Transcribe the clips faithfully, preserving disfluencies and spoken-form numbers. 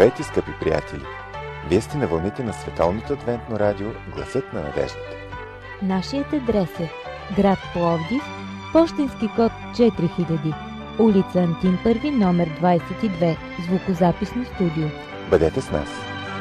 Здравейте, скъпи приятели! Вие сте на вълните на Световното адвентно радио Гласът на надеждата. Нашият адрес е град Пловдив, пощенски код четири хиляди, улица Антим първи, номер двадесет и две, звукозаписно студио. Бъдете с нас!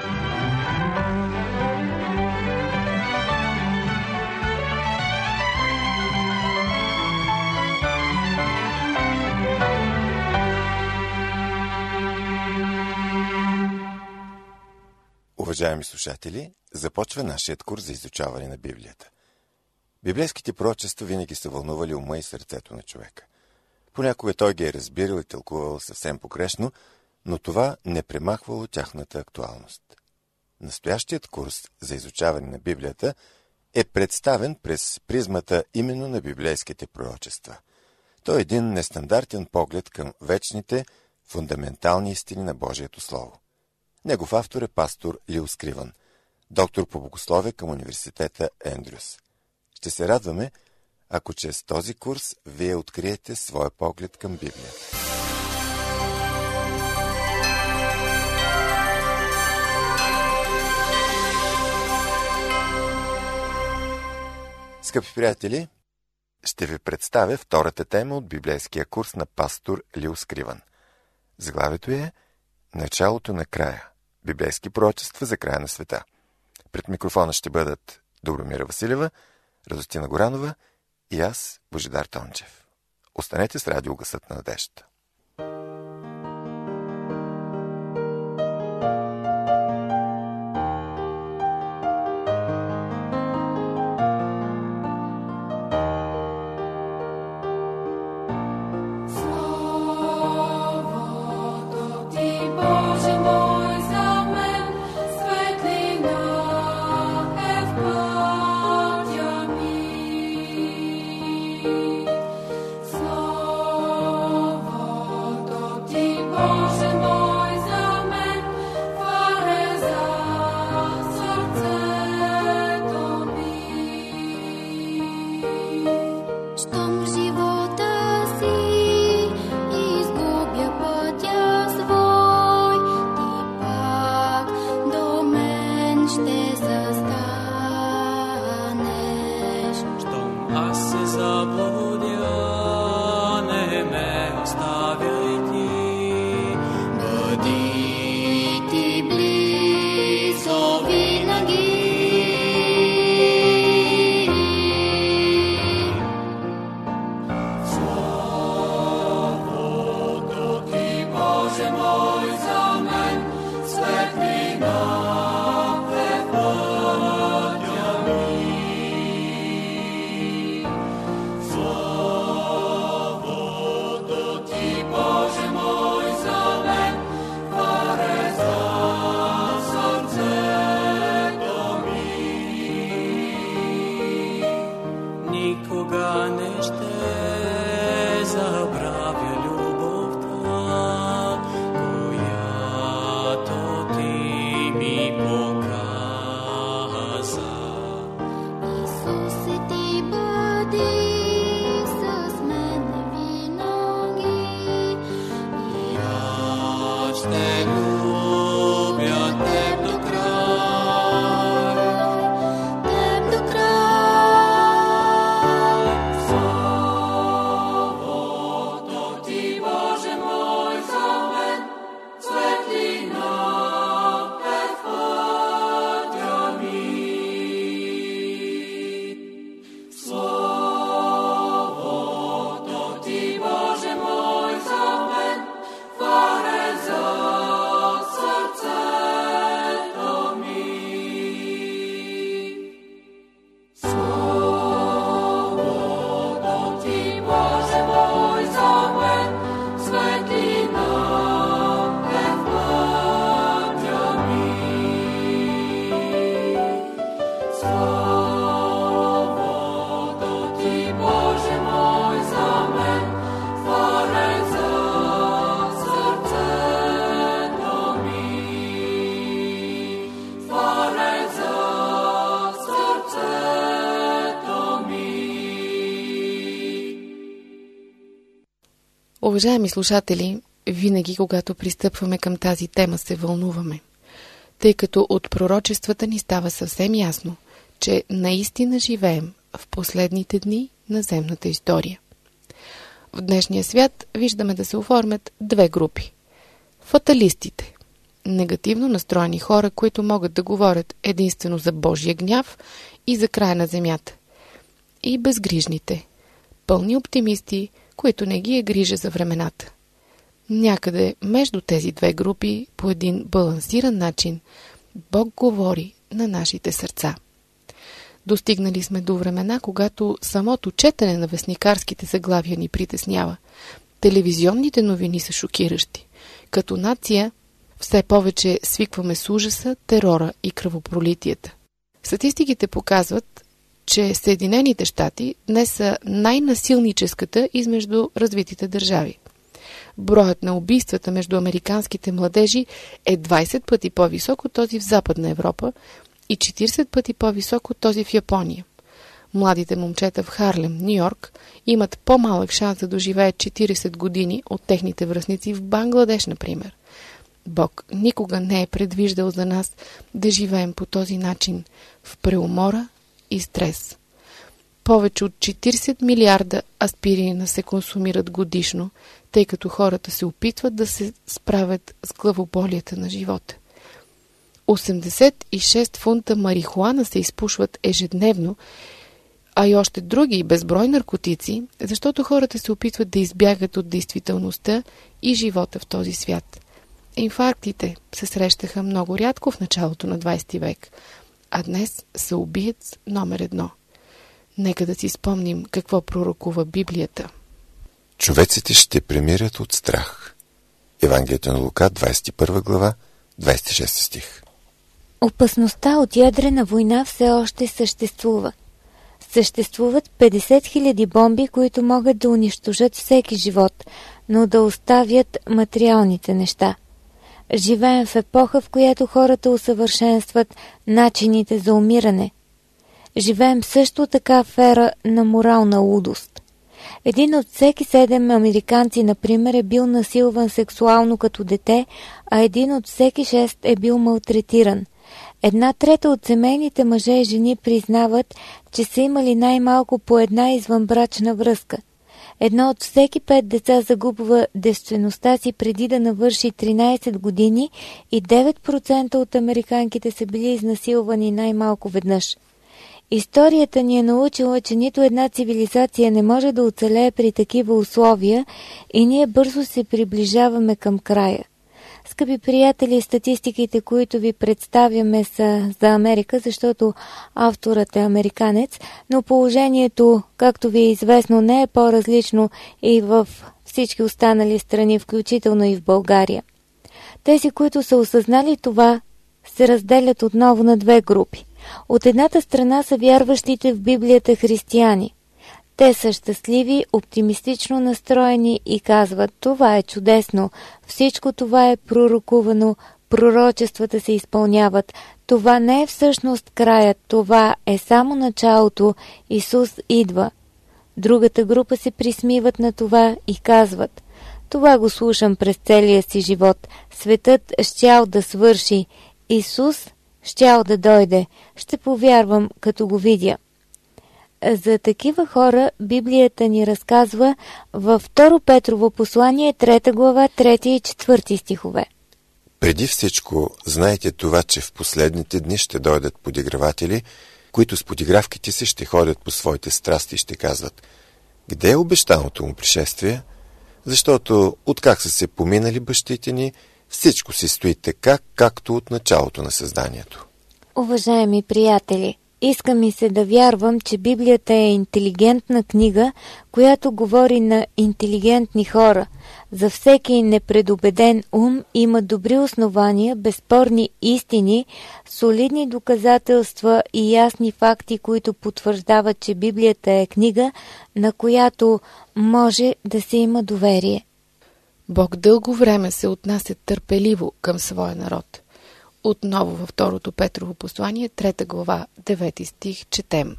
Уважаеми слушатели, започва нашият курс за изучаване на Библията. Библейските пророчества винаги са вълнували ума и сърцето на човека. Понякога той ги е разбирал и тълкувал съвсем погрешно, но това не премахвало тяхната актуалност. Настоящият курс за изучаване на Библията е представен през призмата именно на библейските пророчества. Той е един нестандартен поглед към вечните, фундаментални истини на Божието Слово. Негов автор е пастор Лил Скривън, доктор по богословие към университета Ендрюс. Ще се радваме, ако чрез този курс вие откриете своя поглед към Библията. Скъпи приятели, ще ви представя втората тема от библейския курс на пастор Лил Скривън. Заглавието е Началото на края. Библейски пророчества за края на света. Пред микрофона ще бъдат Добромира Василева, Радостина Горанова и аз, Божидар Тончев. Останете с радио Гласът на надеждата. Уважаеми слушатели, винаги, когато пристъпваме към тази тема, се вълнуваме, тъй като от пророчествата ни става съвсем ясно, че наистина живеем в последните дни на земната история. В днешния свят виждаме да се оформят две групи. Фаталистите – негативно настроени хора, които могат да говорят единствено за Божия гняв и за края на земята. И безгрижните – пълни оптимисти, които не ги е грижа за времената. Някъде между тези две групи, по един балансиран начин, Бог говори на нашите сърца. Достигнали сме до времена, когато самото четене на вестникарските заглавия ни притеснява. Телевизионните новини са шокиращи. Като нация все повече свикваме с ужаса, терора и кръвопролитията. Статистиките показват, че Съединените щати днес са най-насилническата измежду развитите държави. Броят на убийствата между американските младежи е двайсет пъти по-висок от този в Западна Европа и четирийсет пъти по-висок от този в Япония. Младите момчета в Харлем, Ню-Йорк, имат по-малък шанс да доживеят четирийсет години от техните връстници в Бангладеш, например. Бог никога не е предвиждал за нас да живеем по този начин, в преумора и стрес. Повече от четирийсет милиарда аспирина се консумират годишно, тъй като хората се опитват да се справят с главоболията на живота. осемдесет и шест фунта марихуана се изпушват ежедневно, а и още други безброй наркотици, защото хората се опитват да избягат от действителността и живота в този свят. Инфарктите се срещаха много рядко в началото на двайсети век, а днес са убиец номер едно. Нека да си спомним какво пророкува Библията. Човеците ще премират от страх. Евангелието на Лука, двайсет и първа глава, двайсет и шести стих. Опасността от ядрена война все още съществува. Съществуват петдесет хиляди бомби, които могат да унищожат всеки живот, но да оставят материалните неща. Живеем в епоха, в която хората усъвършенстват начините за умиране. Живеем също така в ера на морална лудост. Един от всеки седем американци, например, е бил насилван сексуално като дете, а един от всеки шест е бил малтретиран. Една трета от семейните мъже и жени признават, че са имали най-малко по една извънбрачна връзка. Едно от всеки пет деца загубва девствеността си преди да навърши тринайсет години и девет процента от американките са били изнасилвани най-малко веднъж. Историята ни е научила, че нито една цивилизация не може да оцелее при такива условия и ние бързо се приближаваме към края. Скъпи приятели, статистиките, които ви представяме, са за Америка, защото авторът е американец, но положението, както ви е известно, не е по-различно и в всички останали страни, включително и в България. Тези, които са осъзнали това, се разделят отново на две групи. От едната страна са вярващите в Библията християни. Те са щастливи, оптимистично настроени и казват: това е чудесно, всичко това е пророкувано, пророчествата се изпълняват, това не е всъщност краят, това е само началото, Исус идва. Другата група се присмиват на това и казват: това го слушам през целия си живот, светът щял да свърши, Исус щял да дойде, ще повярвам като го видя. За такива хора Библията ни разказва във Второ Петрово послание, трета глава, трети и четвърти стихове. Преди всичко, знайте това, че в последните дни ще дойдат подиграватели, които с подигравките си ще ходят по своите страсти и ще казват: къде е обещаното му пришествие? Защото откак са се поминали бащите ни, всичко си стои така, както от началото на създанието. Уважаеми приятели, иска ми се да вярвам, че Библията е интелигентна книга, която говори на интелигентни хора. За всеки непредубеден ум има добри основания, безспорни истини, солидни доказателства и ясни факти, които потвърждават, че Библията е книга, на която може да се има доверие. Бог дълго време се отнася търпеливо към своя народ. Отново във Второто Петрово послание, трета глава, девети стих, четем: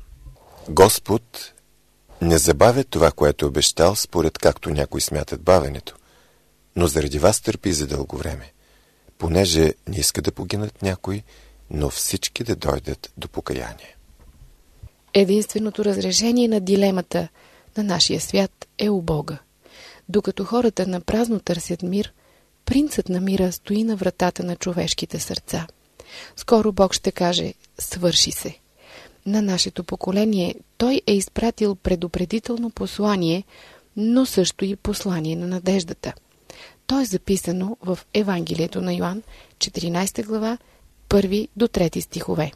Господ не забавя това, което е обещал, според както някои смятат бавенето, но заради вас търпи за дълго време, понеже не иска да погинат някои, но всички да дойдат до покаяние. Единственото разрешение на дилемата на нашия свят е у Бога. Докато хората на празно търсят мир, принцът на мира стои на вратата на човешките сърца. Скоро Бог ще каже: свърши се. На нашето поколение Той е изпратил предупредително послание, но също и послание на надеждата. То е записано в Евангелието на Йоан, четиринадесета глава, първи до трети стихове.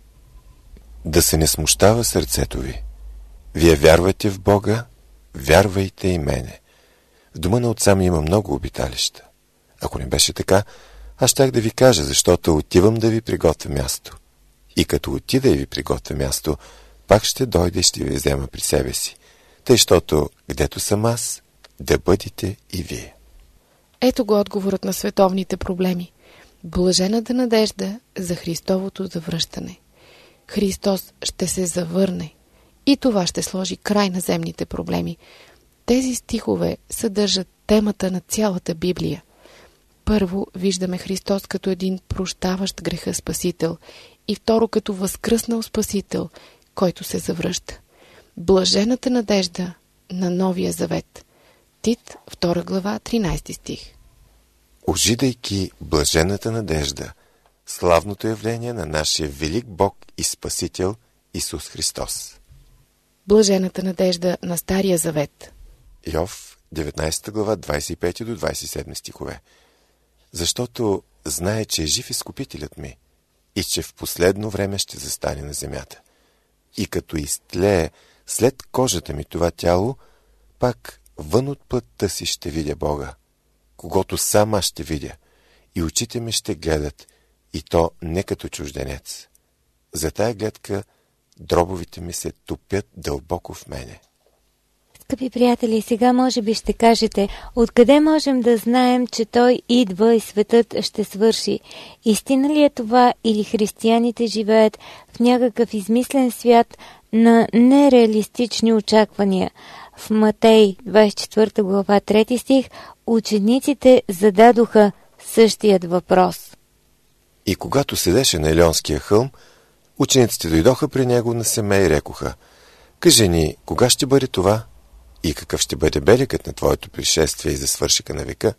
Да се не смущава сърцето ви. Вие вярвате в Бога, вярвайте и мене. В дома на отца ми има много обиталища. Ако не беше така, аз щях да ви кажа, защото отивам да ви приготвя място. И като отида и ви приготвя място, пак ще дойде и ще ви взема при себе си. Тъй, щото гдето съм аз, да бъдете и вие. Ето го отговорът на световните проблеми. Блажената надежда за Христовото завръщане. Христос ще се завърне и това ще сложи край на земните проблеми. Тези стихове съдържат темата на цялата Библия. Първо виждаме Христос като един прощаващ греха Спасител и второ като възкръснал Спасител, който се завръща. Блажената надежда на Новия Завет. Тит, втора глава, тринадесети стих. Ожидайки блажената надежда, славното явление на нашия велик Бог и Спасител Исус Христос. Блажената надежда на Стария Завет. Йов, деветнадесета глава, двадесет и пети до двадесет и седми стихове. Защото знае, че е жив Изкупителят ми и че в последно време ще застане на земята. И като изтлее след кожата ми това тяло, пак вън от плътта си ще видя Бога, когото сам аз ще видя, и очите ми ще гледат, и то не като чужденец. За тая гледка дробовите ми се топят дълбоко в мене. Скъпи приятели, сега може би ще кажете, откъде можем да знаем, че Той идва и светът ще свърши? Истина ли е това, или християните живеят в някакъв измислен свят на нереалистични очаквания? В Матей, двадесет и четвърта глава, трети стих, учениците зададоха същият въпрос. И когато седеше на Елеонския хълм, учениците дойдоха при него на семе и рекоха: кажи ни, кога ще бъде това? И какъв ще бъде белегът на твоето пришествие и за свършика на века?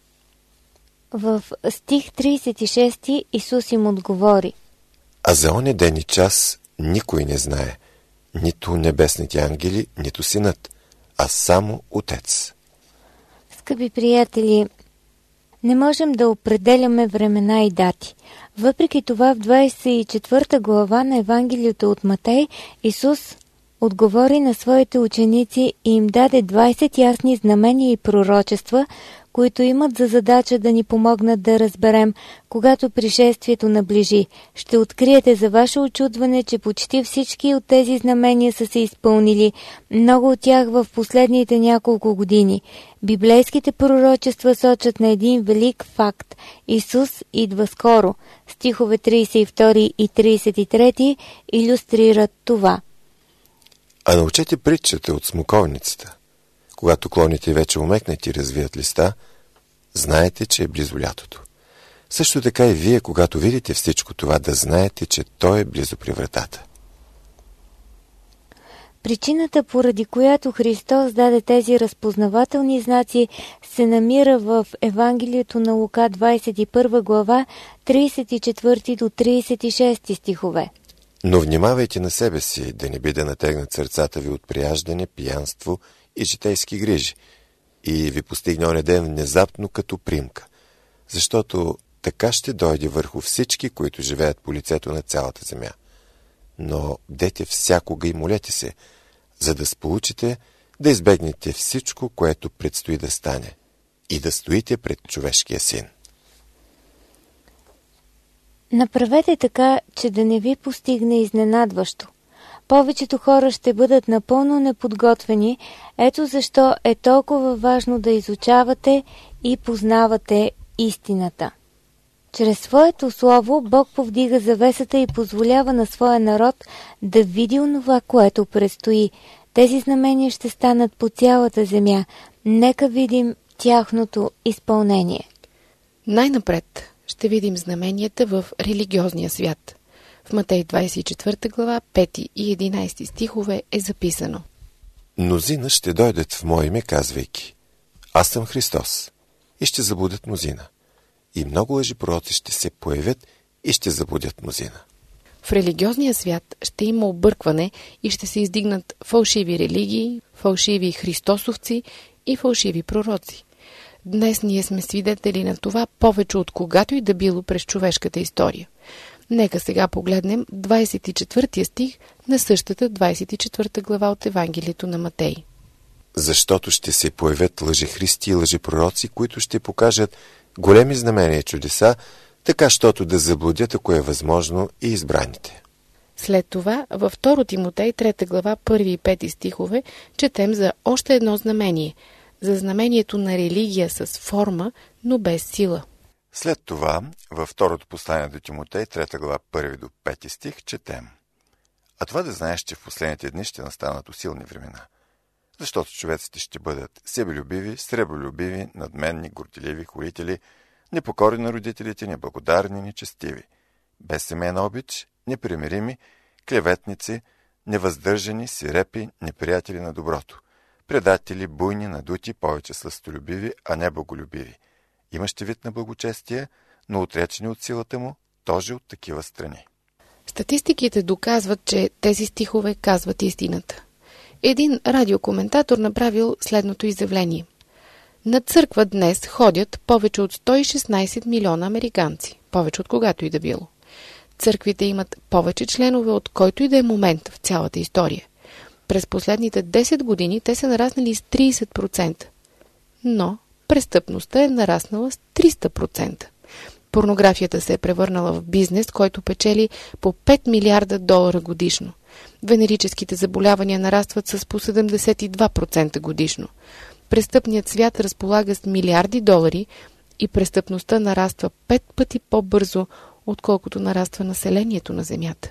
В стих тридесет и шести Исус им отговори: а за оня ден и час никой не знае, нито небесните ангели, нито синът, а само Отец. Скъпи приятели, не можем да определяме времена и дати. Въпреки това в двадесет и четвърта глава на Евангелието от Матей Исус отговори на своите ученици и им даде двадесет ясни знамения и пророчества, които имат за задача да ни помогнат да разберем, когато пришествието наближи. Ще откриете за ваше очудване, че почти всички от тези знамения са се изпълнили, много от тях в последните няколко години. Библейските пророчества сочат на един велик факт – Исус идва скоро. Стихове тридесет и втори и тридесет и трети илюстрират това. А научете притчата от смоковницата. Когато клоните вече умекнат и развият листа, знаете, че е близо лятото. Също така и вие, когато видите всичко това, да знаете, че то е близо при вратата. Причината, поради която Христос даде тези разпознавателни знаци, се намира в Евангелието на Лука, двадесет и първа глава, тридесет и четвърти до тридесет и шести стихове. Но внимавайте на себе си, да не би да натегнат сърцата ви от прияждане, пиянство и житейски грижи, и ви постигне оня ден внезапно като примка, защото така ще дойде върху всички, които живеят по лицето на цялата земя. Но бдете всякога и молете се, за да сполучите да избегнете всичко, което предстои да стане, и да стоите пред човешкия син. Направете така, че да не ви постигне изненадващо. Повечето хора ще бъдат напълно неподготвени, ето защо е толкова важно да изучавате и познавате истината. Чрез своето слово Бог повдига завесата и позволява на своя народ да види онова, което предстои. Тези знамения ще станат по цялата земя. Нека видим тяхното изпълнение. Най-напред ще видим знаменията в религиозния свят. В Матей двадесет и четвърта глава, пети и единадесети стихове е записано: Мнозина ще дойдат в мое име, казвайки: Аз съм Христос, и ще заблудят мнозина. И много лъжепророци ще се появят и ще заблудят мнозина. В религиозния свят ще има объркване и ще се издигнат фалшиви религии, фалшиви христосовци и фалшиви пророци. Днес ние сме свидетели на това повече от когато и да било през човешката история. Нека сега погледнем двадесет и четвъртия стих на същата двадесет и четвърта глава от Евангелието на Матей. Защото ще се появят лъжехристи и лъжепророци, които ще покажат големи знамения и чудеса, така щото да заблудят, ако е възможно, и избраните. След това във втора Тимотей трета глава, първи и пети стихове, четем за още едно знамение, за знамението на религия с форма, но без сила. След това, във второто послание до Тимотей, трета глава, първи до пети стих, четем: А това да знаеш, че в последните дни ще настанат усилни времена, защото човеците ще бъдат себелюбиви, сребролюбиви, надменни, горделиви, хорители, непокорни на родителите, неблагодарни, нечестиви, без семейна обич, непримирими, клеветници, невъздържани, сирепи, неприятели на доброто, предатели, буйни, надути, повече сластолюбиви, а не боголюбиви, имащи вид на благочестие, но отречени от силата му, тоже от такива страни. Статистиките доказват, че тези стихове казват истината. Един радиокоментатор направил следното изявление: на църква днес ходят повече от сто и шестнадесет милиона американци, повече от когато и да било. Църквите имат повече членове от който и да е момент в цялата история. През последните десет години те са нараснали с тридесет процента, но престъпността е нараснала с триста процента. Порнографията се е превърнала в бизнес, който печели по пет милиарда долара годишно. Венерическите заболявания нарастват с по седемдесет и два процента годишно. Престъпният свят разполага с милиарди долари и престъпността нараства пет пъти по-бързо, отколкото нараства населението на Земята.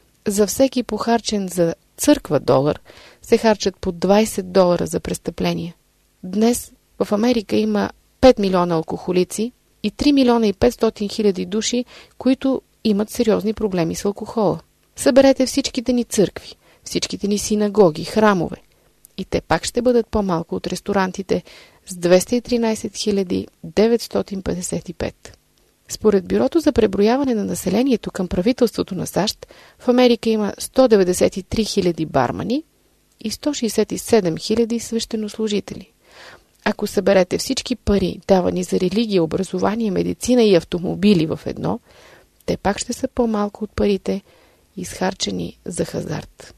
За всеки похарчен за църква долар се харчат по двадесет долара за престъпления. Днес в Америка има пет милиона алкохолици и три милиона и петстотин хиляди души, които имат сериозни проблеми с алкохола. Съберете всичките ни църкви, всичките ни синагоги, храмове и те пак ще бъдат по-малко от ресторантите с двеста и тринадесет хиляди деветстотин петдесет и пет. Според Бюрото за преброяване на населението към правителството на САЩ, в Америка има сто деветдесет и три хиляди бармани и сто шестдесет и седем хиляди свещенослужители. Ако съберете всички пари, давани за религия, образование, медицина и автомобили в едно, те пак ще са по-малко от парите, изхарчени за хазарт.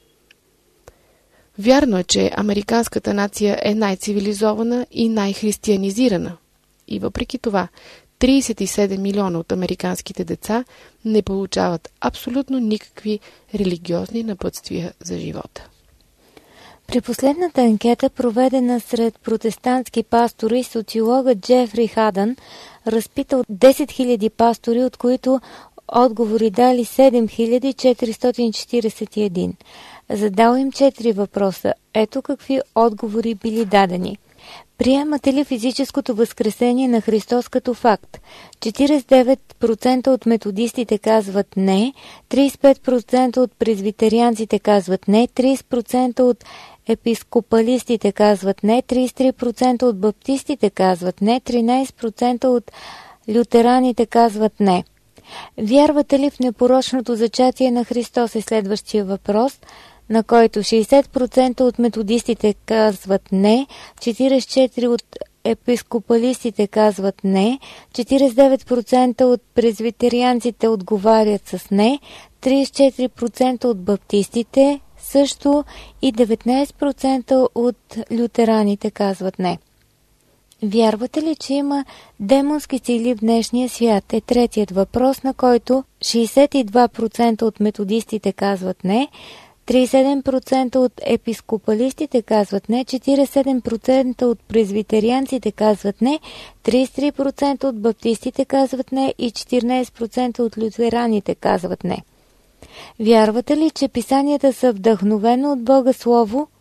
Вярно е, че американската нация е най-цивилизована и най-християнизирана. И въпреки това, тридесет и седем милиона от американските деца не получават абсолютно никакви религиозни напътствия за живота. При последната анкета, проведена сред протестантски пастори, социологът Джефри Хадън разпитал десет хиляди пастори, от които отговори дали седем хиляди четиристотин четиридесет и един. Задал им четири въпроса. Ето какви отговори били дадени. Приемате ли физическото възкресение на Христос като факт? четиридесет и девет процента от методистите казват не, тридесет и пет процента от презвитерианците казват не, тридесет процента от епископалистите казват не, тридесет и три процента от баптистите казват не, тринадесет процента от лютераните казват не. Вярвате ли в непорочното зачатие на Христос е следващия въпрос, на който шестдесет процента от методистите казват не, четиридесет и четири процента от епископалистите казват не, четиридесет и девет процента от презвитерианците отговарят с не, тридесет и четири процента от баптистите също и деветнадесет процента от лютераните казват не. Вярвате ли, че има демонски сили в днешния свят? Е третият въпрос, на който шестдесет и два процента от методистите казват не, тридесет и седем процента от епископалистите казват не, четиридесет и седем процента от презвитерианците казват не, тридесет и три процента от баптистите казват не и четиринадесет процента от лютераните казват не. Вярвате ли, че писанията са вдъхновено от Бога Слово?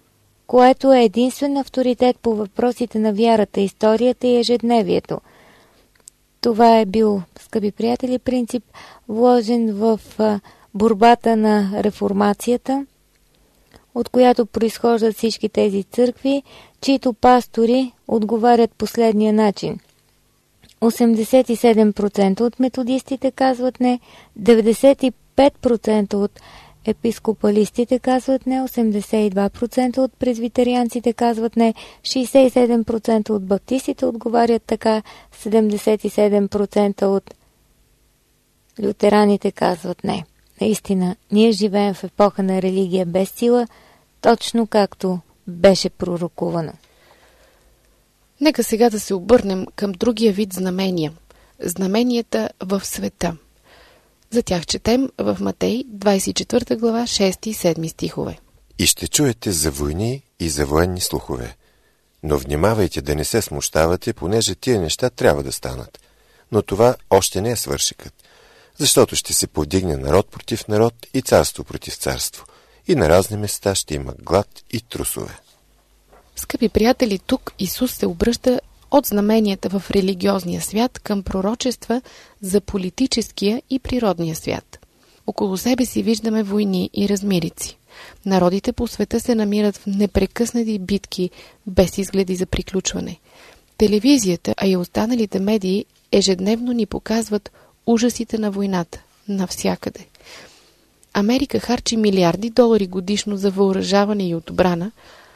което е единствен авторитет по въпросите на вярата, историята и ежедневието. Това е бил, скъпи приятели, принцип, вложен в борбата на реформацията, от която произхождат всички тези църкви, чието пастори отговарят последния начин. осемдесет и седем процента от методистите казват не, деветдесет и пет процента от епископалистите казват не, осемдесет и два процента от презвитерианците казват не, шейсет и седем процента от баптистите отговарят така, седемдесет и седем процента от лютераните казват не. Наистина, ние живеем в епоха на религия без сила, точно както беше пророкувано. Нека сега да се обърнем към другия вид знамения. Знаменията в света. За тях четем в Матей, двадесет и четвърта глава, шести и седми стихове. И ще чуете за войни и за военни слухове. Но внимавайте да не се смущавате, понеже тия неща трябва да станат. Но това още не е свършикът. Защото ще се повдигне народ против народ и царство против царство. И на разни места ще има глад и трусове. Скъпи приятели, тук Исус се обръща от знаменията в религиозния свят към пророчества за политическия и природния свят. Около себе си виждаме войни и размирици. Народите по света се намират в непрекъснати битки, без изгледи за приключване. Телевизията, а и останалите медии ежедневно ни показват ужасите на войната навсякъде. Америка харчи милиарди долари годишно за въоръжаване и отбрана,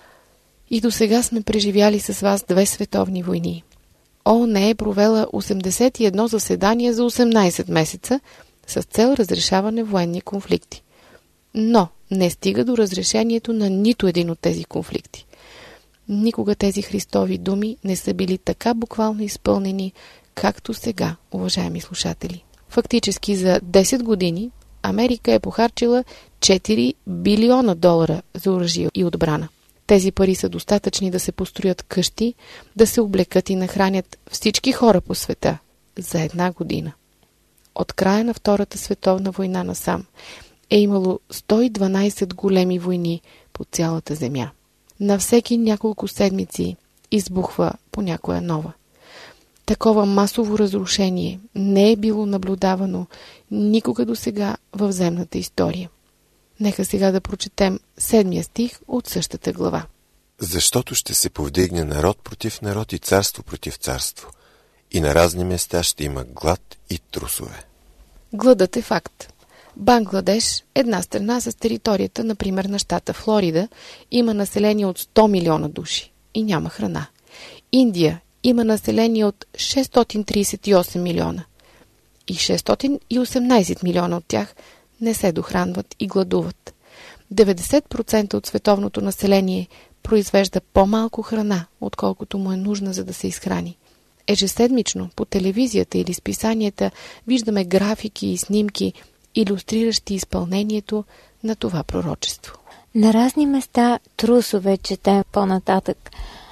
и до сега сме преживяли с вас две световни войни. ООН е провела осемдесет и едно заседания за осемнадесет месеца с цел разрешаване военни конфликти. Но не стига до разрешението на нито един от тези конфликти. Никога тези Христови думи не са били така буквално изпълнени, както сега, уважаеми слушатели. Фактически за десет години Америка е похарчила четири билиона долара за оръжие и отбрана. Тези пари са достатъчни да се построят къщи, да се облекат и нахранят всички хора по света за една година. От края на Втората световна война насам е имало сто и дванадесет големи войни по цялата земя. На всеки няколко седмици избухва по някоя нова. Такова масово разрушение не е било наблюдавано никога досега в земната история. Нека сега да прочетем седмия стих от същата глава. Защото ще се повдигне народ против народ и царство против царство. И на разни места ще има глад и трусове. Гладът е факт. Бангладеш, една страна с територията, например на щата Флорида, има население от сто милиона души и няма храна. Индия има население от шестстотин тридесет и осем милиона и шестстотин и осемнадесет милиона от тях не се дохранват и гладуват. деветдесет процента от световното население произвежда по-малко храна, отколкото му е нужна, за да се изхрани. Ежеседмично по телевизията или списанията виждаме графики и снимки, илюстриращи изпълнението на това пророчество. На разни места трусове четем по-нататък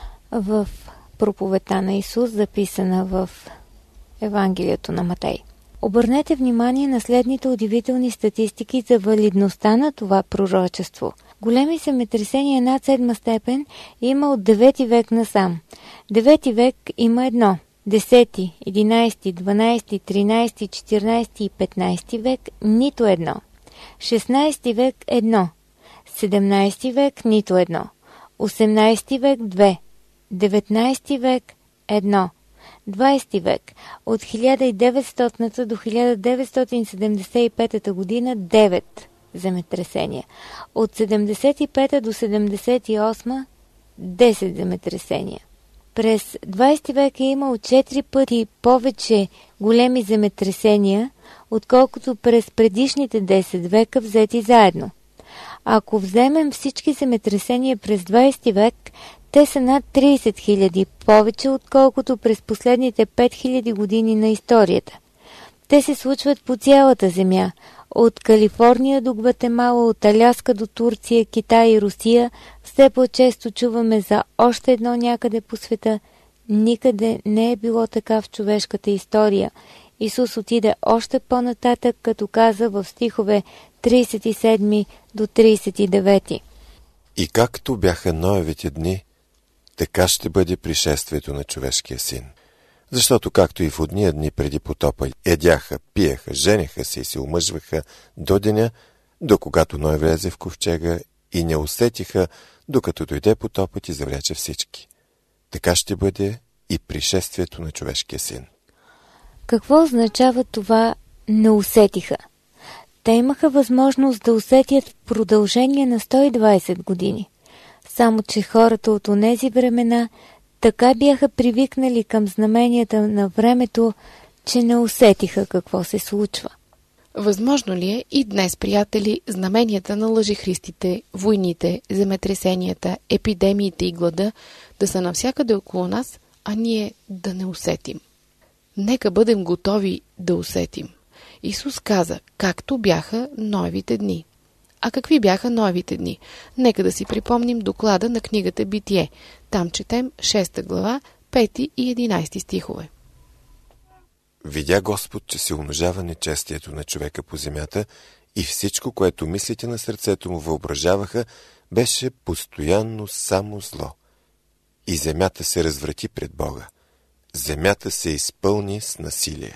в проповедта на Исус, записана в Евангелието на Матей. Обърнете внимание на следните удивителни статистики за валидността на това пророчество. Големи земетресения над седма степен има от девети век насам. Девети век има едно. Десети, единадесети, дванадесети, тринадесети, четиринадесети и петнадесети век нито едно. шестнадесети век едно. седемнадесети век нито едно. осемнадесети век две. деветнадесети век едно. двадесети век от хиляда и деветстотната до хиляда деветстотин седемдесет и пета година девет земетресения. От седемдесет и пета до седемдесет и осма десет земетресения. През двадесети век е имало четири пъти повече големи земетресения, отколкото през предишните десет века взети заедно. Ако вземем всички земетресения през двадесети век, те са над тридесет хиляди повече, отколкото през последните пет хиляди години на историята. Те се случват по цялата земя, от Калифорния до Гватемала, от Аляска до Турция, Китай и Русия. Все по-често чуваме за още едно някъде по света. Никъде не е било така в човешката история. Исус отиде още по-нататък, като каза в стихове тридесет и седми до тридесет и девети. И както бяха Ноевите дни, така ще бъде пришествието на човешкия син. Защото както и в ония дни преди потопа ядяха, пиеха, женеха се и се омъжваха до деня, до когато Ной влезе в ковчега и не усетиха, докато дойде потопът и завлече всички. Така ще бъде и пришествието на човешкия син. Какво означава това «не усетиха»? Те имаха възможност да усетят в продължение на сто и двадесет години. Само че хората от онези времена така бяха привикнали към знаменията на времето, че не усетиха какво се случва. Възможно ли е и днес, приятели, знаменията на лъжехристите, войните, земетресенията, епидемиите и глада да са навсякъде около нас, а ние да не усетим? Нека бъдем готови да усетим. Исус каза, както бяха Ноевите дни. А какви бяха Ноевите дни? Нека да си припомним доклада на книгата Битие. Там четем шеста глава, пети и единадесети стихове. Видя Господ, че се умножава нечестието на човека по земята и всичко, което мислите на сърцето му въображаваха, беше постоянно само зло. И земята се разврати пред Бога. Земята се изпълни с насилие.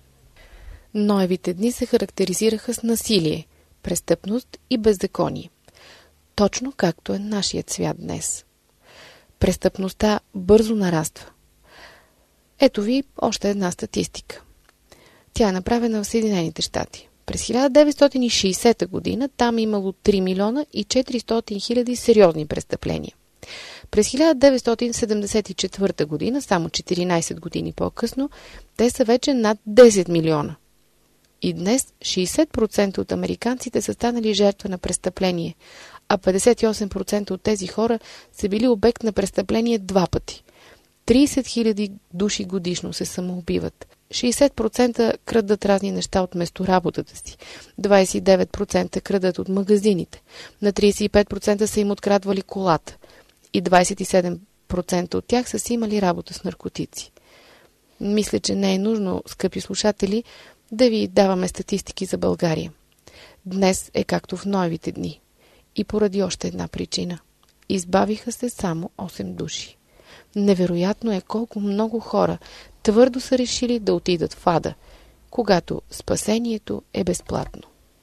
Ноевите дни се характеризираха с насилие, престъпност и беззаконие. Точно както е нашият свят днес. Престъпността бързо нараства. Ето ви още една статистика. Тя е направена в Съединените щати. През хиляда деветстотин и шейсета година там имало три милиона и четиристотин хиляди сериозни престъпления. През хиляда деветстотин седемдесет и четвърта година, само четиринадесет години по-късно, те са вече над десет милиона. И днес шейсет процента от американците са станали жертва на престъпление, а петдесет и осем процента от тези хора са били обект на престъпление два пъти. тридесет хиляди души годишно се самоубиват. шейсет процента крадат разни неща от местоработата си. двадесет и девет процента крадат от магазините. На тридесет и пет процента са им открадвали колата. И двадесет и седем процента от тях са си имали работа с наркотици. Мисля, че не е нужно, скъпи слушатели, да ви даваме статистики за България. Днес е както в Ноевите дни. И поради още една причина. Избавиха се само осем души. Невероятно е колко много хора твърдо са решили да отидат в ада, когато спасението е безплатно.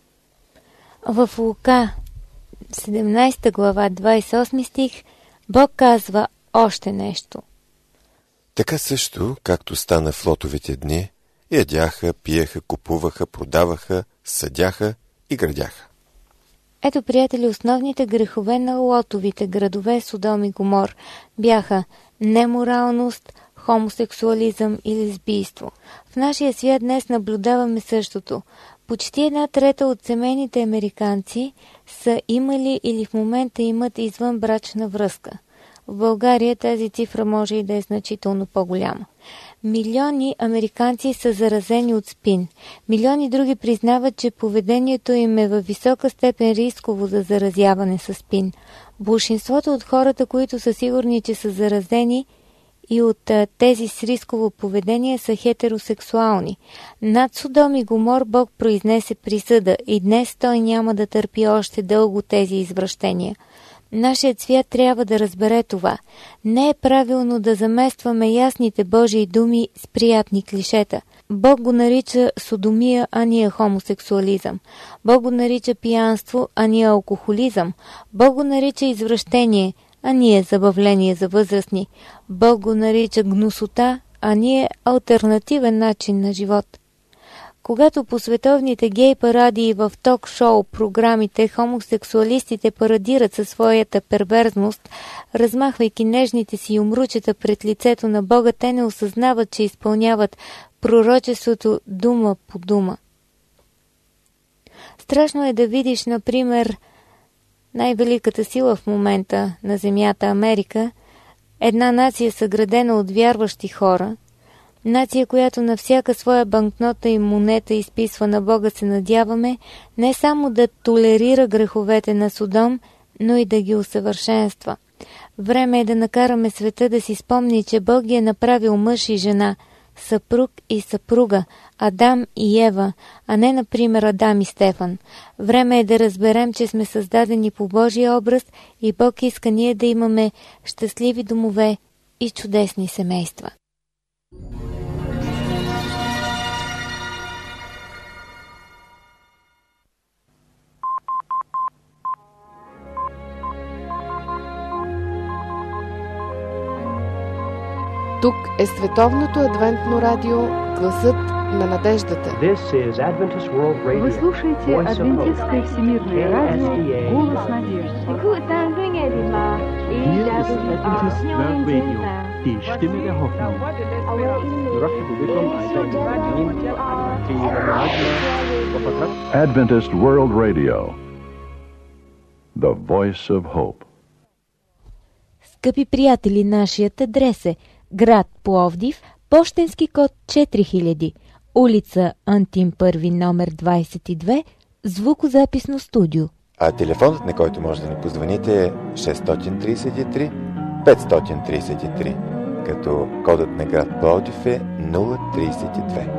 В Лука, седемнадесета глава, двадесет и осми стих, Бог казва още нещо. Така също, както стана в Лотовите дни, ядяха, пиеха, купуваха, продаваха, съдяха и градяха. Ето, приятели, основните грехове на Лотовите градове Содом и Гомор бяха неморалност, хомосексуализъм и лесбийство. В нашия свят днес наблюдаваме същото. Почти една трета от семейните американци са имали или в момента имат извънбрачна връзка. В България тази цифра може и да е значително по-голяма. Милиони американци са заразени от спин. Милиони други признават, че поведението им е във висока степен рисково за заразяване с спин. Большинството от хората, които са сигурни, че са заразени и от а, тези с рисково поведение, са хетеросексуални. Над Содом и Гомор Бог произнесе присъда и днес той няма да търпи още дълго тези извращения. Нашият свят трябва да разбере това. Не е правилно да заместваме ясните Божии думи с приятни клишета. Бог го нарича содомия, а ние хомосексуализъм. Бог го нарича пиянство, а ние алкохолизъм. Бог го нарича извращение, а ние забавление за възрастни. Бог го нарича гнусота, а ние алтернативен начин на живот. Когато по световните гей паради и в ток-шоу програмите хомосексуалистите парадират със своята перверзност, размахвайки нежните си юмручета пред лицето на Бога, те не осъзнават, че изпълняват пророчеството дума по дума. Страшно е да видиш, например, най-великата сила в момента на земята Америка, една нация съградена от вярващи хора, нация, която на всяка своя банкнота и монета изписва на Бога, се надяваме не само да толерира греховете на Содом, но и да ги усъвършенства. Време е да накараме света да си спомни, че Бог ги е направил мъж и жена, съпруг и съпруга, Адам и Ева, а не, например, Адам и Стефан. Време е да разберем, че сме създадени по Божия образ и Бог иска ние да имаме щастливи домове и чудесни семейства. Тук е Световното адвентно радио, гласът на надеждата. Вы слушаете Адвентистское всемирное радио, голос надежды. Adventist World Radio, the voice of hope. Скъпи приятели, нашият адрес е град Пловдив, пощенски код четири хиляди, улица Антим първи, номер двадесет и две, звукозаписно студио. А телефонът, на който може да ни позвоните, е шест три три пет три три, като кодът на град Пловдив е нула тридесет и две.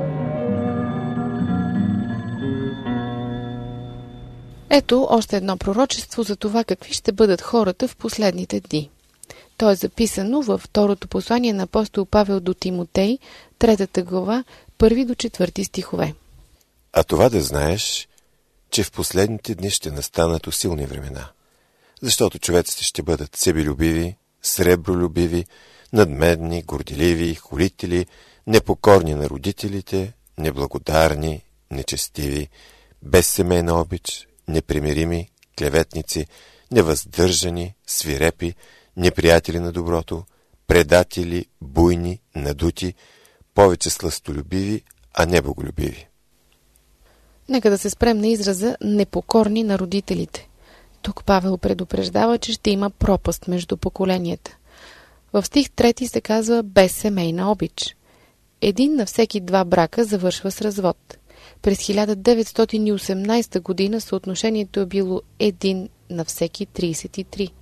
Ето още едно пророчество за това какви ще бъдат хората в последните дни. То е записано във второто послание на апостол Павел до Тимотей, третата глава, първи до четвърти стихове. А това да знаеш, че в последните дни ще настанат усилни времена, защото човеците ще бъдат себелюбиви, сребролюбиви, надмедни, горделиви, хулители, непокорни на родителите, неблагодарни, нечестиви, без семейна обич, непримирими, клеветници, невъздържани, свирепи, неприятели на доброто, предатели, буйни, надути, повече сластолюбиви, а не боголюбиви. Нека да се спрем на израза непокорни на родителите. Тук Павел предупреждава, че ще има пропаст между поколенията. В стих трети се казва без семейна обич. Един на всеки два брака завършва с развод. През хиляда деветстотин и осемнадесета година съотношението е било един на всеки тридесет и три.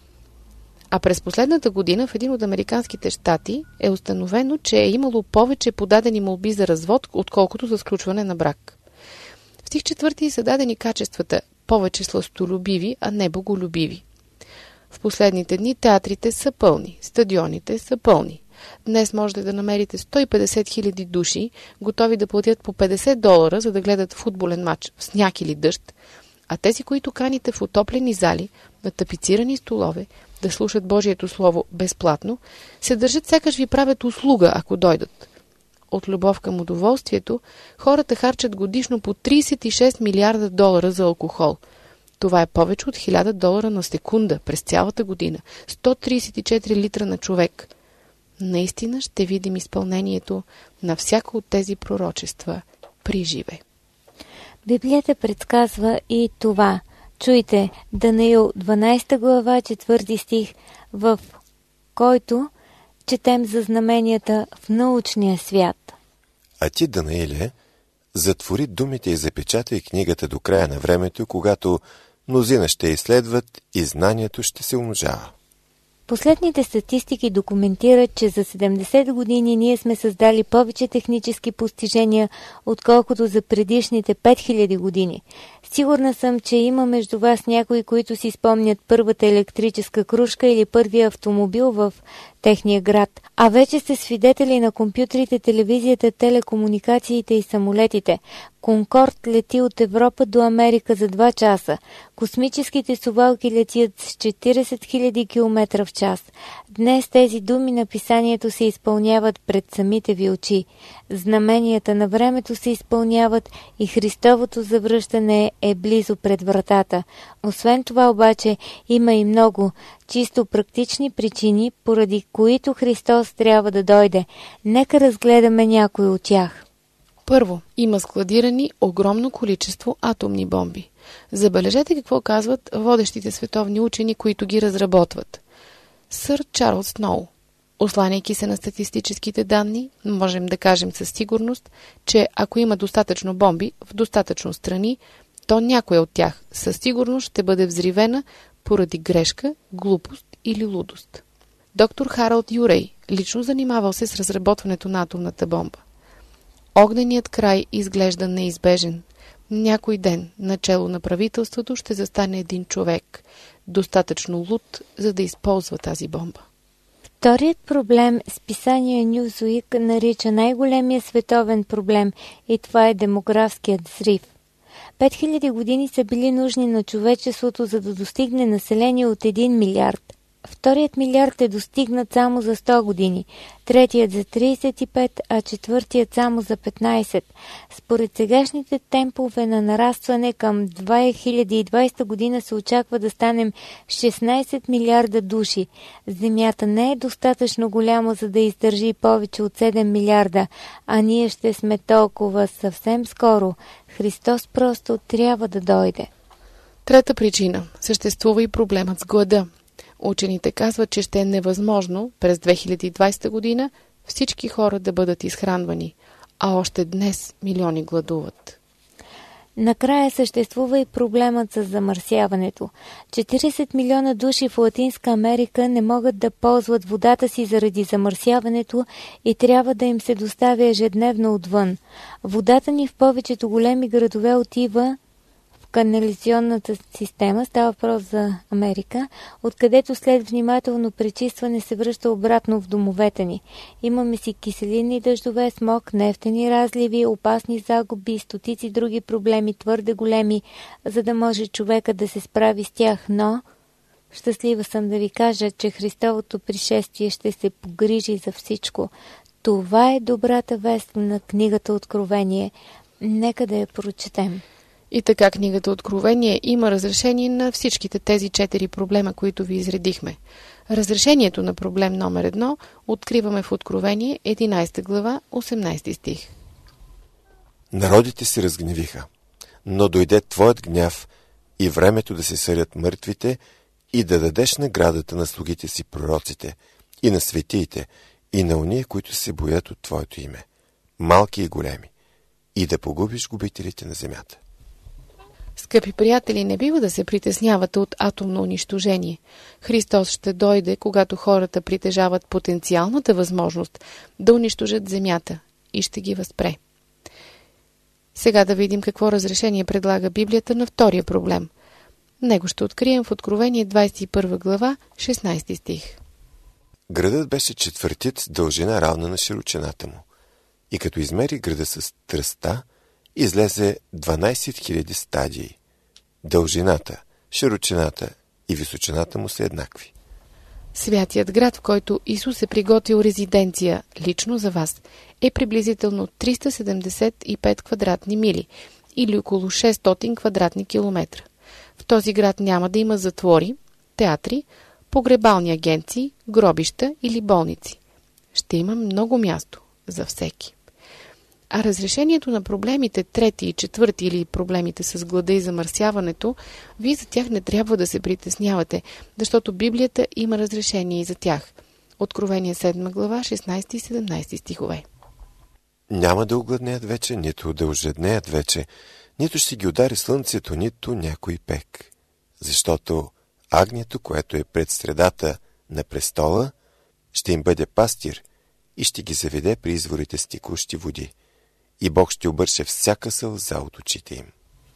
А през последната година в един от американските щати е установено, че е имало повече подадени молби за развод, отколкото за сключване на брак. В стих четвърти са дадени качествата повече сластолюбиви, а не боголюбиви. В последните дни театрите са пълни, стадионите са пълни. Днес можете да намерите сто и петдесет хиляди души, готови да платят по петдесет долара, за да гледат футболен матч в сняг или дъжд, а тези, които каните в отоплени зали, на тапицирани столове, да слушат Божието Слово безплатно, се държат сякаш ви правят услуга, ако дойдат. От любов към удоволствието, хората харчат годишно по тридесет и шест милиарда долара за алкохол. Това е повече от хиляда долара на секунда през цялата година, сто тридесет и четири литра на човек. Наистина ще видим изпълнението на всяко от тези пророчества при живе. Библията предсказва и това. Чуйте, Данаил дванадесета глава, четвърти стих, в който четем за знаменията в научния свят. А ти, Данаиле, затвори думите и запечатай книгата до края на времето, когато мнозина ще изследват и знанието ще се умножава. Последните статистики документират, че за седемдесет години ние сме създали повече технически постижения, отколкото за предишните пет хиляди години. Сигурна съм, че има между вас някои, които си спомнят първата електрическа кружка или първия автомобил в техния град, а вече сте свидетели на компютрите, телевизията, телекомуникациите и самолетите. Конкорд лети от Европа до Америка за два часа. Космическите совалки летят с четиридесет хиляди километра в час. Днес тези думи на писанието се изпълняват пред самите ви очи. Знаменията на времето се изпълняват и Христовото завръщане е близо пред вратата. Освен това обаче има и много чисто практични причини, поради които Христос трябва да дойде. Нека разгледаме някои от тях. Първо, има складирани огромно количество атомни бомби. Забележете какво казват водещите световни учени, които ги разработват. Сър Чарлз Сноу. Осланяйки се на статистическите данни, можем да кажем със сигурност, че ако има достатъчно бомби в достатъчно страни, то някоя от тях със сигурност ще бъде взривена поради грешка, глупост или лудост. Доктор Харалд Юрей, лично занимавал се с разработването на атомната бомба. Огненият край изглежда неизбежен. Някой ден начело на правителството ще застане един човек, достатъчно луд, за да използва тази бомба. Вторият проблем списание Newsweek нарича най-големия световен проблем и това е демографският взрив. Пет хиляди години са били нужни на човечеството, за да достигне население от един милиард. Вторият милиард е достигнат само за сто години, третият за тридесет и пет, а четвъртият само за петнайсет. Според сегашните темпове на нарастване към две хиляди и двайсета година се очаква да станем шестнайсет милиарда души. Земята не е достатъчно голяма, за да издържи повече от седем милиарда, а ние ще сме толкова съвсем скоро. Христос просто трябва да дойде. Трета причина. Съществува и проблемът с глада. Учените казват, че ще е невъзможно през две хиляди и двайсета година всички хора да бъдат изхранвани, а още днес милиони гладуват. Накрая съществува и проблемът с замърсяването. четирийсет милиона души в Латинска Америка не могат да ползват водата си заради замърсяването и трябва да им се доставя ежедневно отвън. Водата ни в повечето големи градове отива канализационната система, става въпрос за Америка, откъдето след внимателно пречистване се връща обратно в домовете ни. Имаме си киселинни дъждове, смог, нефтени разливи, опасни загуби и стотици други проблеми, твърде големи, за да може човека да се справи с тях, но щастлива съм да ви кажа, че Христовото пришествие ще се погрижи за всичко. Това е добрата вест на книгата Откровение. Нека да я прочетем. И така книгата Откровение има разрешение на всичките тези четири проблема, които ви изредихме. Разрешението на проблем номер едно откриваме в Откровение единайсета глава, осемнайсети стих. Народите се разгневиха, но дойде твоят гняв и времето да се съдят мъртвите и да дадеш наградата на слугите си пророците и на светиите и на ония, които се боят от твоето име, малки и големи, и да погубиш губителите на земята. Скъпи приятели, не бива да се притеснявате от атомно унищожение. Христос ще дойде, когато хората притежават потенциалната възможност да унищожат земята и ще ги възпре. Сега да видим какво разрешение предлага Библията на втория проблем. Него ще открием в Откровение двайсет и първа глава, шестнайсети стих. Градът беше четвъртит с дължина равна на широчината му. И като измери града с тръста, излезе дванайсет хиляди стадии. Дължината, широчината и височината му са еднакви. Святият град, в който Исус е приготвил резиденция лично за вас, е приблизително триста седемдесет и пет квадратни мили или около шестстотин квадратни километра. В този град няма да има затвори, театри, погребални агенции, гробища или болници. Ще има много място за всеки. А разрешението на проблемите трети и четвърти или проблемите с глада и замърсяването, вие за тях не трябва да се притеснявате, защото Библията има разрешение и за тях. Откровение седма глава, шестнайсети и седемнайсети стихове. Няма да огладнеят вече, нито да ожеднеят вече, нито ще ги удари слънцето, нито някой пек. Защото агнето, което е пред средата на престола, ще им бъде пастир и ще ги заведе при изворите с текущи води. И Бог ще обърше всяка сълза от очите им.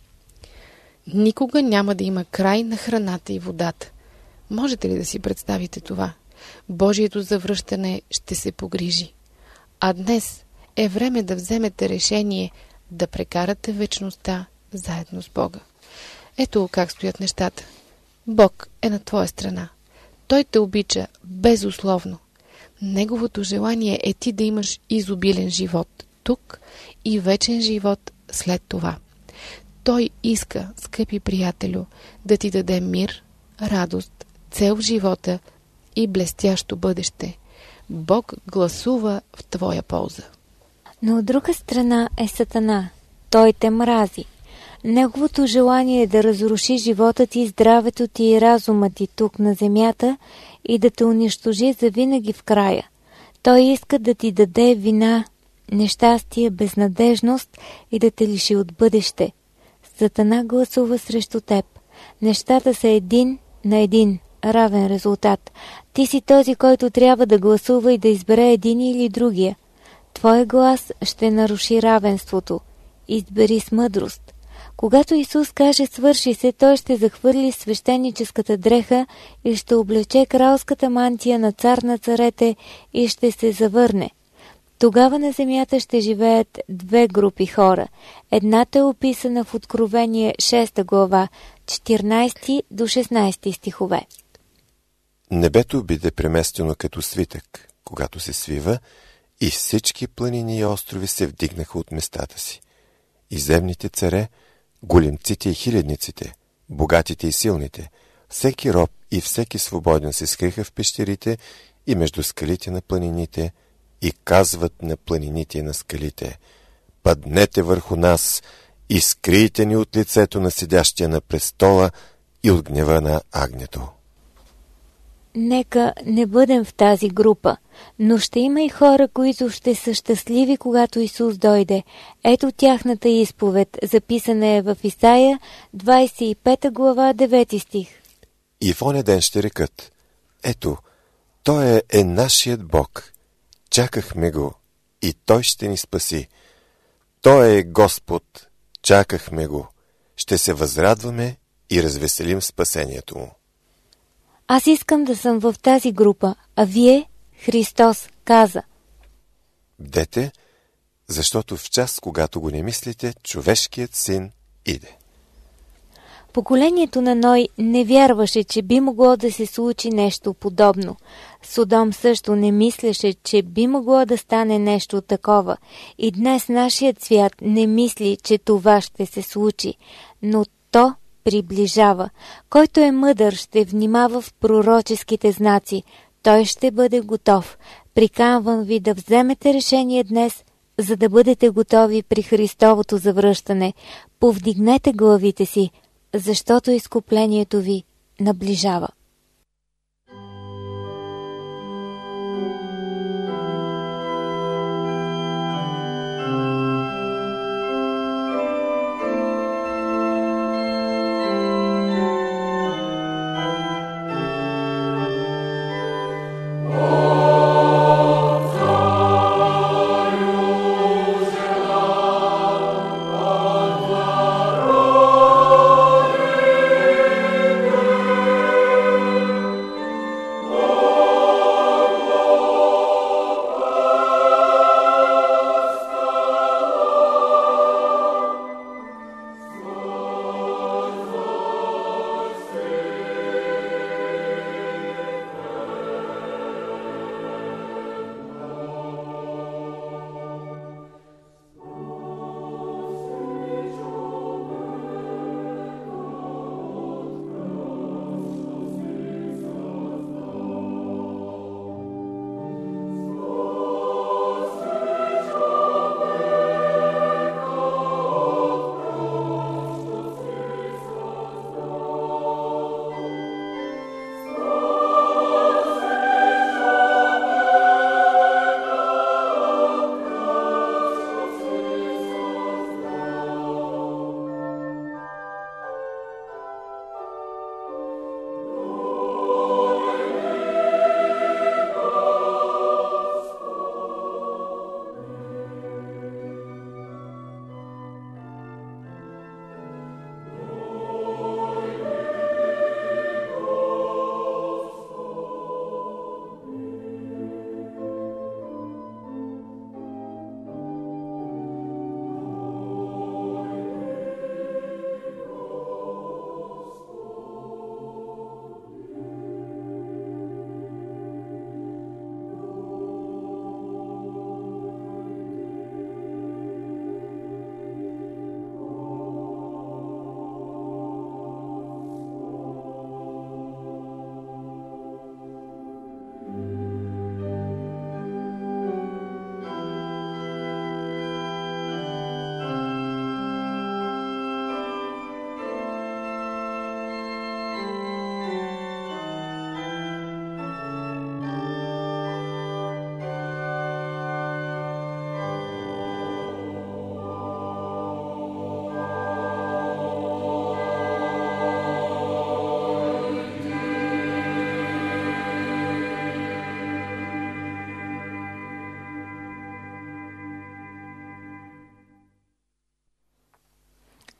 Никога няма да има край на храната и водата. Можете ли да си представите това? Божието завръщане ще се погрижи. А днес е време да вземете решение да прекарате вечността заедно с Бога. Ето как стоят нещата. Бог е на твоя страна. Той те обича безусловно. Неговото желание е ти да имаш изобилен живот тук и вечен живот след това. Той иска, скъпи приятелю, да ти даде мир, радост, цел в живота и блестящо бъдеще. Бог гласува в твоя полза. Но от друга страна е Сатана. Той те мрази. Неговото желание е да разруши живота ти, здравето ти и разума ти тук на земята и да те унищожи завинаги в края. Той иска да ти даде вина, нещастие, безнадежност и да те лиши от бъдеще. Сатана гласува срещу теб. Нещата са един на един. равен резултат. Ти си този, който трябва да гласува и да избере един или другия. Твой глас ще наруши равенството. Избери с мъдрост. Когато Исус каже свърши се, той ще захвърли свещеническата дреха и ще облече кралската мантия на цар на царете и ще се завърне. Тогава на земята ще живеят две групи хора. Едната е описана в Откровение шеста глава, четиринайсети до шестнайсети стихове. Небето биде преместено като свитък, когато се свива, и всички планини и острови се вдигнаха от местата си. И земните царе, големците и хилядниците, богатите и силните, всеки роб и всеки свободен се скриха в пещерите и между скалите на планините и казват на планините и на скалите: паднете върху нас и скрийте ни от лицето на седящия на престола и от гнева на агнето. Нека не бъдем в тази група, но ще има и хора, които ще са щастливи, когато Исус дойде. Ето тяхната изповед, записана е в Исаия, двайсет и пета глава, девети стих. И в оня ден ще рекат: ето, Той е, е нашият Бог. Чакахме го и Той ще ни спаси. Той е Господ. Чакахме го. Ще се възрадваме и развеселим спасението му. Аз искам да съм в тази група, а вие, Христос каза. Бдете, защото в час, когато го не мислите, човешкият син иде. Поколението на Ной не вярваше, че би могло да се случи нещо подобно. Содом също не мислеше, че би могло да стане нещо такова. И днес нашият свят не мисли, че това ще се случи. Но то приближава. Който е мъдър, ще внимава в пророческите знаци. Той ще бъде готов. Приканвам ви да вземете решение днес, за да бъдете готови при Христовото завръщане. Повдигнете главите си, защото изкуплението ви наближава.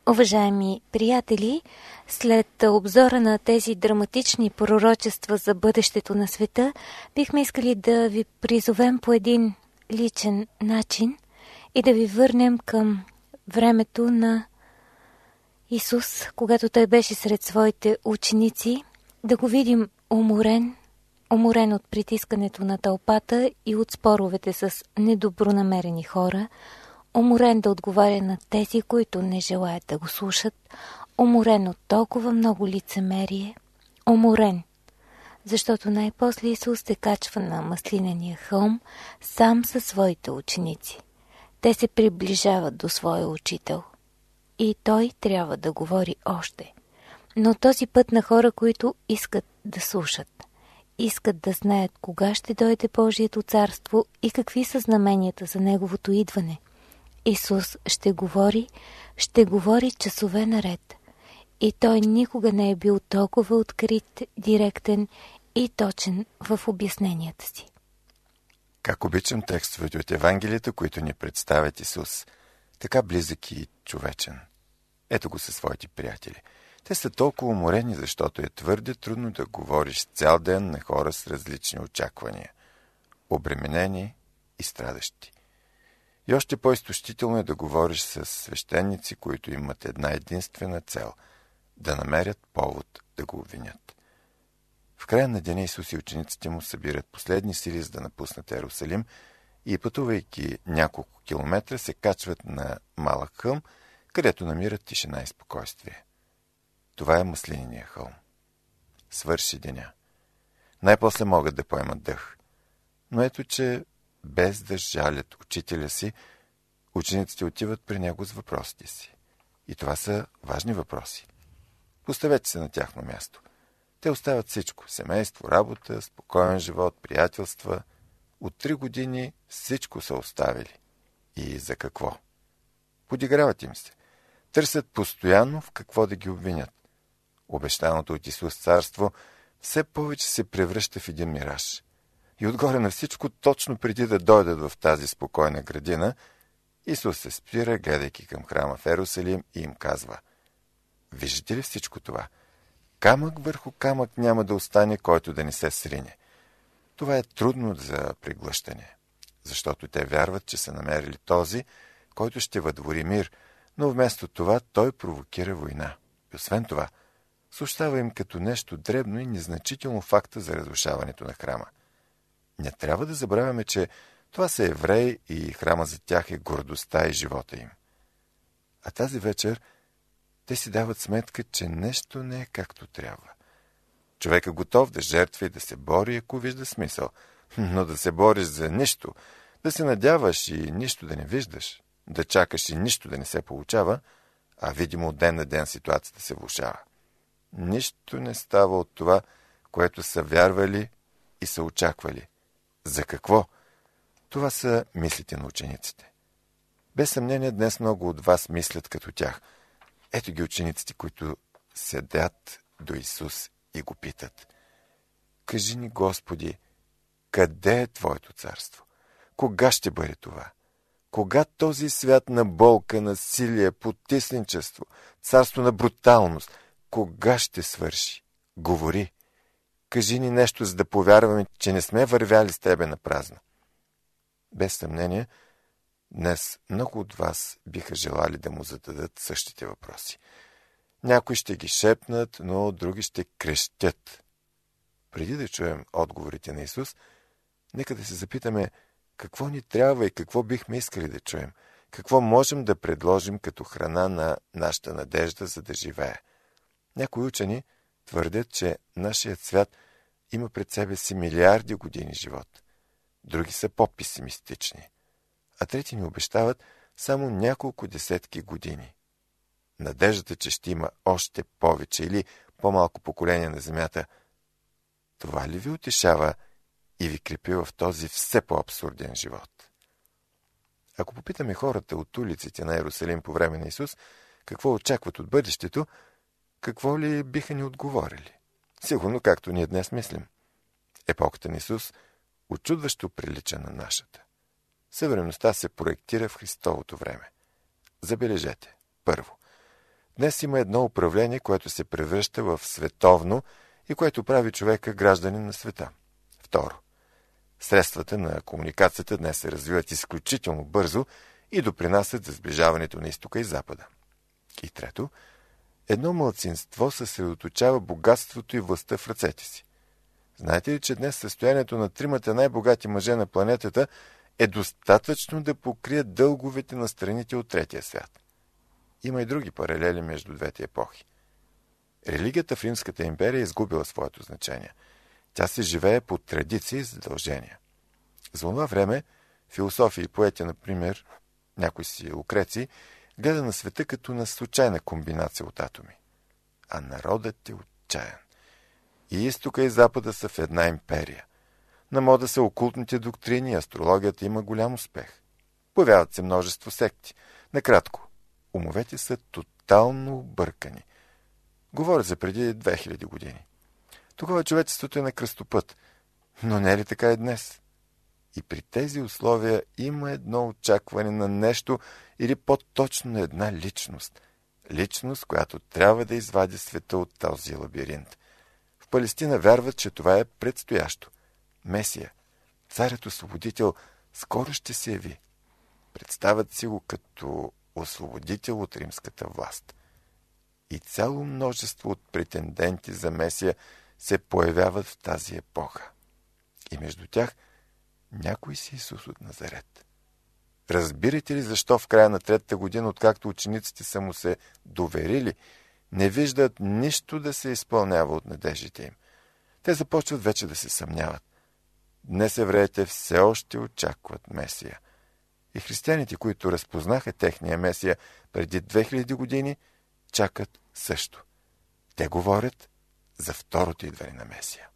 Уважаеми приятели, след обзора на тези драматични пророчества за бъдещето на света, бихме искали да ви призовем по един личен начин и да ви върнем към времето на Исус, когато Той беше сред своите ученици, да го видим уморен, уморен от притискането на тълпата и от споровете с недобронамерени хора, уморен да отговаря на тези, които не желаят да го слушат, уморен от толкова много лицемерие, уморен, защото най-после Исус се качва на маслинения хълм сам със своите ученици. Те се приближават до своя учител и той трябва да говори още, но този път на хора, които искат да слушат, искат да знаят кога ще дойде Божието царство и какви са знаменията за Неговото идване. Исус ще говори, ще говори часове наред. И Той никога не е бил толкова открит, директен и точен в обясненията си. Как обичам текстовете от Евангелията, които ни представят Исус, така близък и човечен. Ето го със своите приятели. Те са толкова уморени, защото е твърде трудно да говориш цял ден на хора с различни очаквания, обременени и страдащи. И още по-изтощително е да говориш с свещеници, които имат една единствена цел – да намерят повод да го обвинят. В края на деня Исус и учениците му събират последни сили, за да напуснат Иерусалим и, пътувайки няколко километра, се качват на малък хълм, където намират тишина и спокойствие. Това е маслинения хълм. Свърши деня. Най-после могат да поемат дъх. Но ето, че без да жалят учителя си, учениците отиват при него с въпросите си. И това са важни въпроси. Поставете се на тяхно място. Те оставят всичко – семейство, работа, спокоен живот, приятелства. От три години всичко са оставили. И за какво? Подиграват им се. Търсят постоянно в какво да ги обвинят. Обещаното от Исус царство все повече се превръща в един мираж. И отгоре на всичко, точно преди да дойдат в тази спокойна градина, Исус се спира, гледайки към храма в Иерусалим и им казва: виждате ли всичко това? Камък върху камък няма да остане, който да не се срине. Това е трудно за преглъщане, защото те вярват, че са намерили този, който ще въдвори мир, но вместо това той провокира война. И освен това, съобщава им като нещо дребно и незначително факта за разрушаването на храма. Не трябва да забравяме, че това са евреи и храма за тях е гордостта и живота им. А тази вечер те си дават сметка, че нещо не е както трябва. Човек е готов да жертва и да се бори, ако вижда смисъл. Но да се бориш за нищо, да се надяваш и нищо да не виждаш, да чакаш и нищо да не се получава, а видимо от ден на ден ситуацията се влошава. Нищо не става от това, което са вярвали и са очаквали. За какво? Това са мислите на учениците. Без съмнение днес много от вас мислят като тях. Ето ги учениците, които седят до Исус и го питат: кажи ни, Господи, къде е Твоето царство? Кога ще бъде това? Кога този свят на болка, насилие, потисничество, царство на бруталност, кога ще свърши? Говори. Кажи ни нещо, за да повярваме, че не сме вървяли с Тебе на празно. Без съмнение, днес много от вас биха желали да му зададат същите въпроси. Някои ще ги шепнат, но други ще крещят. Преди да чуем отговорите на Исус, нека да се запитаме какво ни трябва и какво бихме искали да чуем, какво можем да предложим като храна на нашата надежда, за да живее. Някои учени твърдят, че нашият свят има пред себе си милиарди години живот. Други са по-песимистични. А трети ни обещават само няколко десетки години. Надеждата, че ще има още повече или по-малко поколение на Земята, това ли ви утешава и ви крепи в този все по-абсурден живот? Ако попитаме хората от улиците на Иерусалим по време на Исус какво очакват от бъдещето, какво ли биха ни отговорили? Сигурно както ние днес мислим. Епохата на Исус учудващо прилича на нашата. Съвременността се проектира в Христовото време. Забележете. Първо, Днес има едно управление, което се превръща в световно и което прави човека гражданин на света. Второ, средствата на комуникацията днес се развиват изключително бързо и допринасят за сближаването на изтока и запада. И трето, едно малцинство съсредоточава богатството и властта в ръцете си. Знаете ли, че днес състоянието на тримата най-богати мъже на планетата е достатъчно да покрият дълговете на страните от третия свят? Има и други паралели между двете епохи. Религията в Римската империя е изгубила своето значение. Тя се живее по традиции и задължения. За това време философи и поети, например, някой си Лукреций, гледа на света като на случайна комбинация от атоми. А народът е отчаян. И изтока и запада са в една империя. На мода са окултните доктрини и астрологията има голям успех. Появяват се множество секти. Накратко, умовете са тотално объркани. Говоря за преди две хиляди години. Тогава човечеството е на кръстопът, но не е ли така и днес? И при тези условия има едно очакване на нещо или по-точно на една личност. Личност, която трябва да извади света от този лабиринт. В Палестина вярват, че това е предстоящо. Месия, царят-освободител, скоро ще се яви. Представят си го като освободител от римската власт. И цяло множество от претенденти за Месия се появяват в тази епоха. И между тях някой си Исус от Назарет. Разбирате ли защо в края на третата година, откакто учениците са му се доверили, не виждат нищо да се изпълнява от надеждите им? Те започват вече да се съмняват. Днес евреите все още очакват Месия. И християните, които разпознаха техния Месия преди две хиляди години, чакат също. Те говорят за второто идване на Месия.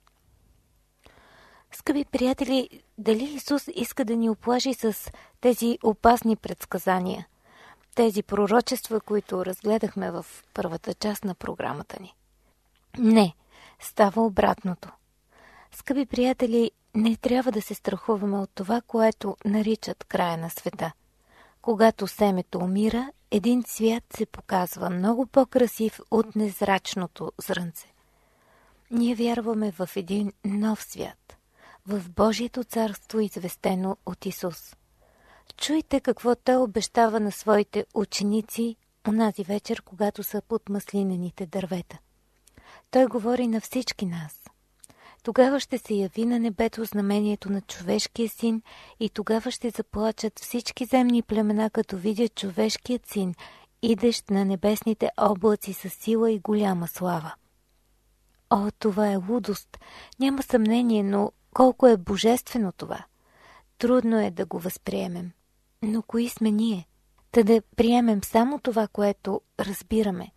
Скъпи приятели, дали Исус иска да ни оплаши с тези опасни предсказания, тези пророчества, които разгледахме в първата част на програмата ни? Не, става обратното. Скъпи приятели, не трябва да се страхуваме от това, което наричат края на света. Когато семето умира, един цвят се показва много по-красив от незрачното зрънце. Ние вярваме в един нов свят, в Божието царство, известено от Исус. Чуйте какво Той обещава на своите ученици онази вечер, когато са под маслинените дървета. Той говори на всички нас. Тогава ще се яви на небето знамението на човешкия син и тогава ще заплачат всички земни племена, като видят човешкият син, идещ на небесните облаци със сила и голяма слава. О, това е лудост! Няма съмнение, но колко е божествено това! Трудно е да го възприемем. Но кои сме ние? Та да приемем само това, което разбираме.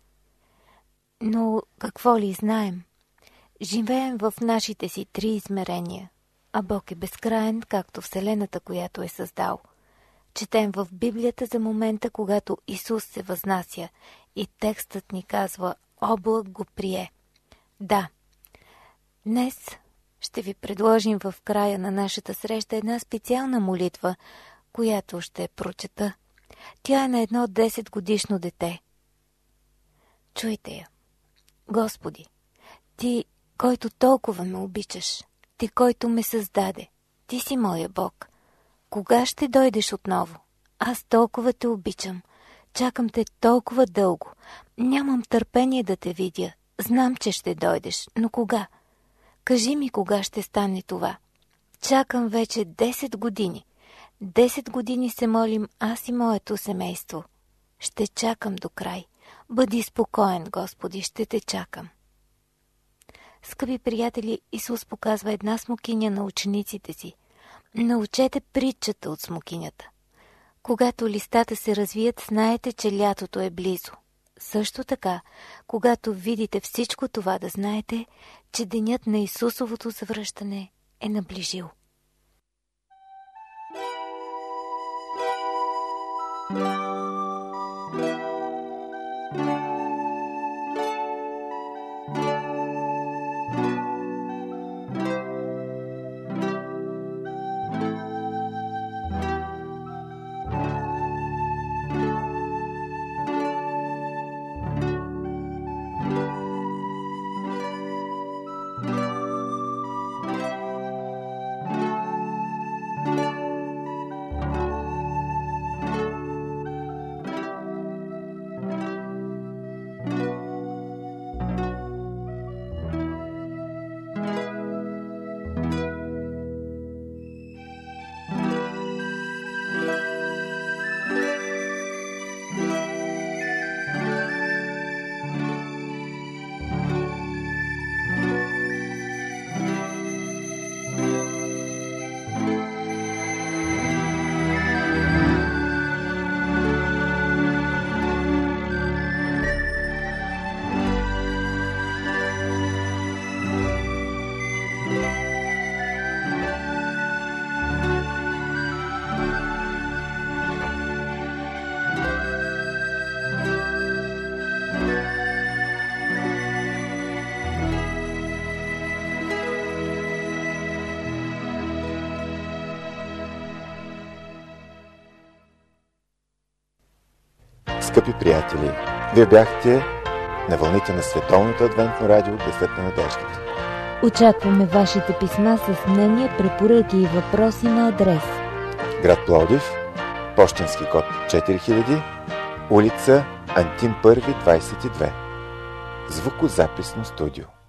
Но какво ли знаем? Живеем в нашите си три измерения, а Бог е безкраен, както Вселената, която е създал. Четем в Библията за момента, когато Исус се възнася и текстът ни казва «Облак го прие». Да, днес ще ви предложим в края на нашата среща една специална молитва, която ще прочета. Тя е на едно десет годишно дете. Чуйте я. Господи, Ти, който толкова ме обичаш, Ти, който ме създаде, Ти си моя Бог. Кога ще дойдеш отново? Аз толкова те обичам. Чакам те толкова дълго. Нямам търпение да те видя. Знам, че ще дойдеш, но кога? Кажи ми кога ще стане това. Чакам вече десет години. Десет години се молим аз и моето семейство. Ще чакам до край. Бъди спокоен, Господи, ще те чакам. Скъпи приятели, Исус показва една смокиня на учениците си. Научете притчата от смокинята. Когато листата се развият, знаете, че лятото е близо. Също така, когато видите всичко това, да знаете, че денят на Исусовото завръщане е наближил. Скъпи приятели, вие бяхте на вълните на Световното адвентно радио Гласът на надеждата. Очакваме вашите писма с мнения, препоръки и въпроси на адрес: град Пловдив, пощенски код четири хиляди, улица Антим първи, двадесет и две. Звукозаписно студио.